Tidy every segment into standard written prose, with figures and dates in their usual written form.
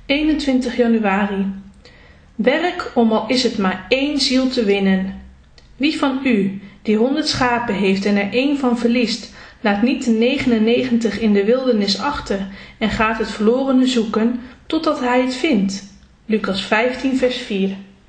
21 januari. Werk om al is het maar 1 ziel te winnen. Wie van u, die 100 schapen heeft en er 1 van verliest, laat niet de 99 in de wildernis achter en gaat het verlorene zoeken, totdat hij het vindt. Lucas 15 vers 4.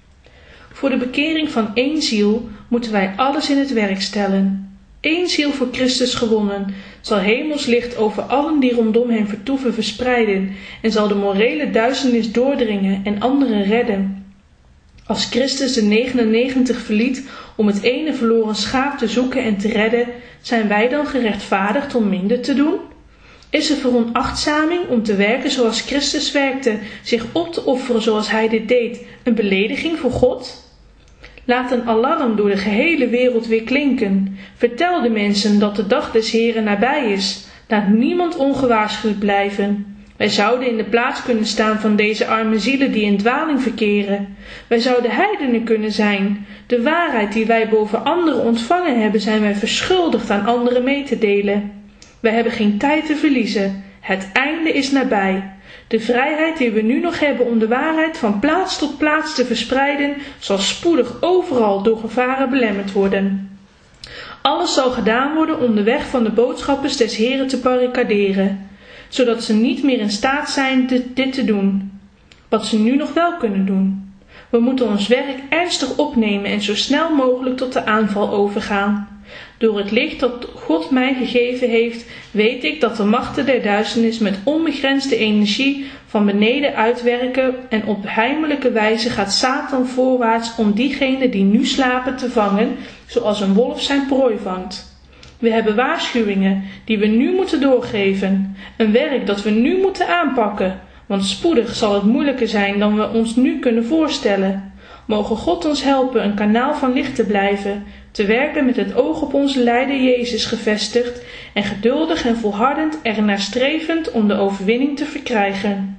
Voor de bekering van 1 ziel moeten wij alles in het werk stellen. 1 ziel voor Christus gewonnen, zal hemels licht over allen die rondom hem vertoeven verspreiden en zal de morele duisternis doordringen en anderen redden. Als Christus de 99 verliet om het ene verloren schaap te zoeken en te redden, zijn wij dan gerechtvaardigd om minder te doen? Is er veronachtzaming om te werken zoals Christus werkte, zich op te offeren zoals hij dit deed, een belediging voor God? Laat een alarm door de gehele wereld weer klinken. Vertel de mensen dat de dag des Heren nabij is. Laat niemand ongewaarschuwd blijven. Wij zouden in de plaats kunnen staan van deze arme zielen die in dwaling verkeren. Wij zouden heidenen kunnen zijn. De waarheid die wij boven anderen ontvangen hebben, zijn wij verschuldigd aan anderen mee te delen. Wij hebben geen tijd te verliezen. Het einde is nabij. De vrijheid die we nu nog hebben om de waarheid van plaats tot plaats te verspreiden, zal spoedig overal door gevaren belemmerd worden. Alles zal gedaan worden om de weg van de boodschappers des Heren te barricaderen, zodat ze niet meer in staat zijn dit te doen, wat ze nu nog wel kunnen doen. We moeten ons werk ernstig opnemen en zo snel mogelijk tot de aanval overgaan. Door het licht dat God mij gegeven heeft, weet ik dat de machten der duisternis met onbegrensde energie van beneden uitwerken en op heimelijke wijze gaat Satan voorwaarts om diegenen die nu slapen te vangen, zoals een wolf zijn prooi vangt. We hebben waarschuwingen die we nu moeten doorgeven, een werk dat we nu moeten aanpakken, want spoedig zal het moeilijker zijn dan we ons nu kunnen voorstellen. Mogen God ons helpen een kanaal van licht te blijven, te werken met het oog op onze Leider Jezus gevestigd en geduldig en volhardend ernaar strevend om de overwinning te verkrijgen.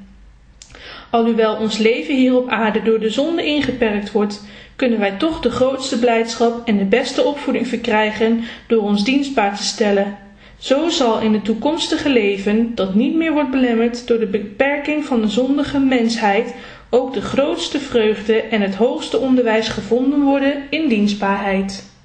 Alhoewel ons leven hier op aarde door de zonde ingeperkt wordt, kunnen wij toch de grootste blijdschap en de beste opvoeding verkrijgen door ons dienstbaar te stellen. Zo zal in het toekomstige leven, dat niet meer wordt belemmerd door de beperking van de zondige mensheid, ook de grootste vreugde en het hoogste onderwijs gevonden worden in dienstbaarheid.